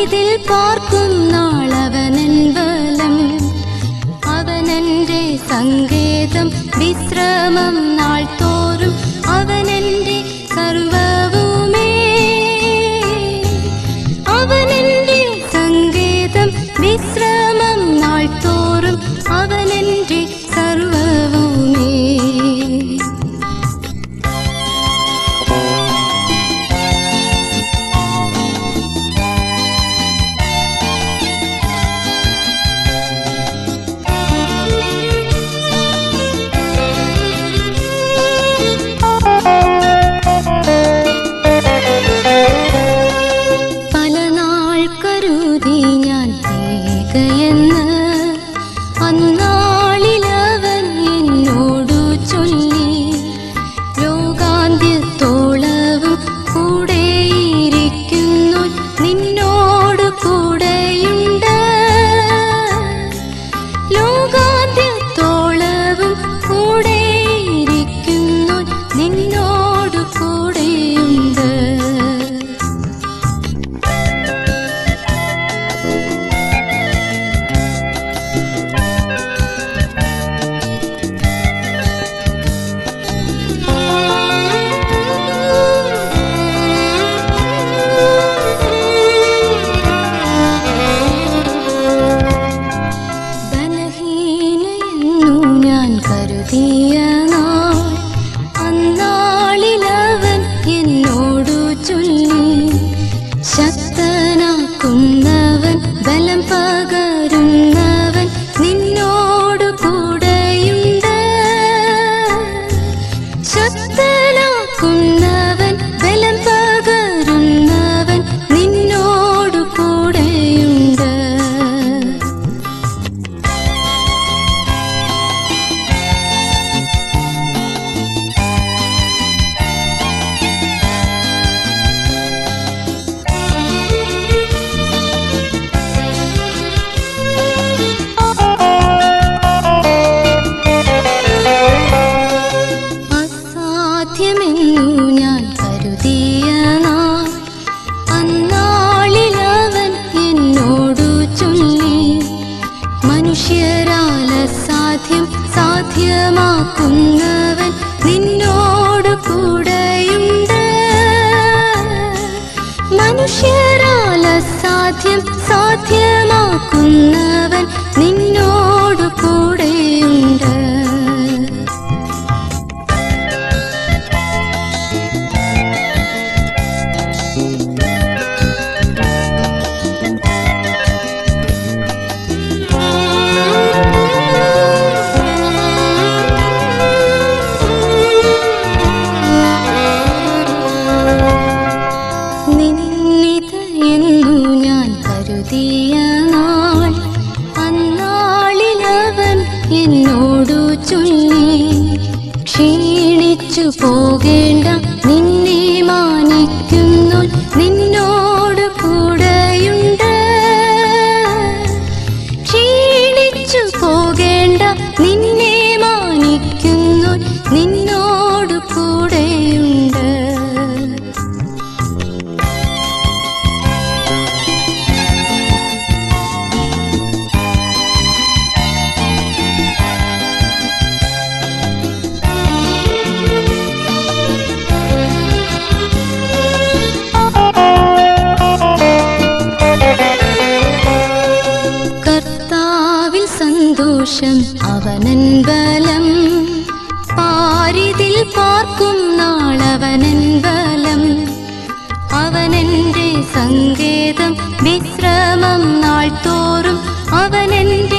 പാരിതിൽ പാർക്കും നാളവനൻ ബലം. അവനെന്റെ സങ്കേതം വിശ്രമം നാൾ തോറും. അവനെന്റെ സർവവുമേ. അവനെന്റെ സങ്കേതം വിശ്രമം നാൾ തോറും. അവനെന്റെ സർവവുമേ. അന്നാളിലവൻ എന്നോടു ചൊല്ലി, ലോകാന്ത്യത്തോളവും കൂടെയിരിക്കുന്നു, നിന്നോട് കൂടെയുണ്ട്. ലോകാന്ത്യത്തോളവും കൂടെയിരിക്കുന്നു, നിന്നോട് കൂടെയുണ്ട്. കരുതിയ നാൾ അന്നാളിലവൻ എന്നോടു ചൊല്ലി, ശക്തനാക്കുന്നവൻ ബലം പകരുന്നവൻ നിന്നോടു കൂടെയുണ്ട്. ശക്തനാക്കുന്നവൻ ബലം പകരുന്നവൻ നിന്നോടു കൂടെയുണ്ട്. അസാധ്യമെന്നു ഞാൻ കരുതിയ നാൾ അന്നാളിലവൻ എന്നോടു ചൊല്ലി, മനുഷ്യരാൽ അസാധ്യം സാധ്യമാക്കുന്നവൻ നിന്നോട് കൂടെയുണ്ട്. മനുഷ്യരാൽ അസാധ്യം സാധ്യമാക്കുന്നവൻ നിന്നോട് കൂടെയുണ്ട്. നിന്നിതയെന്നു ഞാൻ കരുതിയ നാൾ അന്നാളിലവൻ എന്നോടു ചൊല്ലി, ക്ഷീണിച്ചു പോകേണ്ട, നിന്നെ മാനിക്കുന്നു, നിന്നോട് കൂടെയുണ്ട്. ക്ഷീണിച്ചു പോകേണ്ട, നിന്നെ മാനിക്കുന്നു, നിന്നോട് കൂടെയുണ്ട്. കർത്താവിൽ സന്തോഷം അവനൻ ബലം. പാരിതിൽ പാർക്കും നാളവനൻ ബലം. അവനെന്റെ സങ്കേതം വിശ്രമം നാൾ തോറും. അവനെന്റെ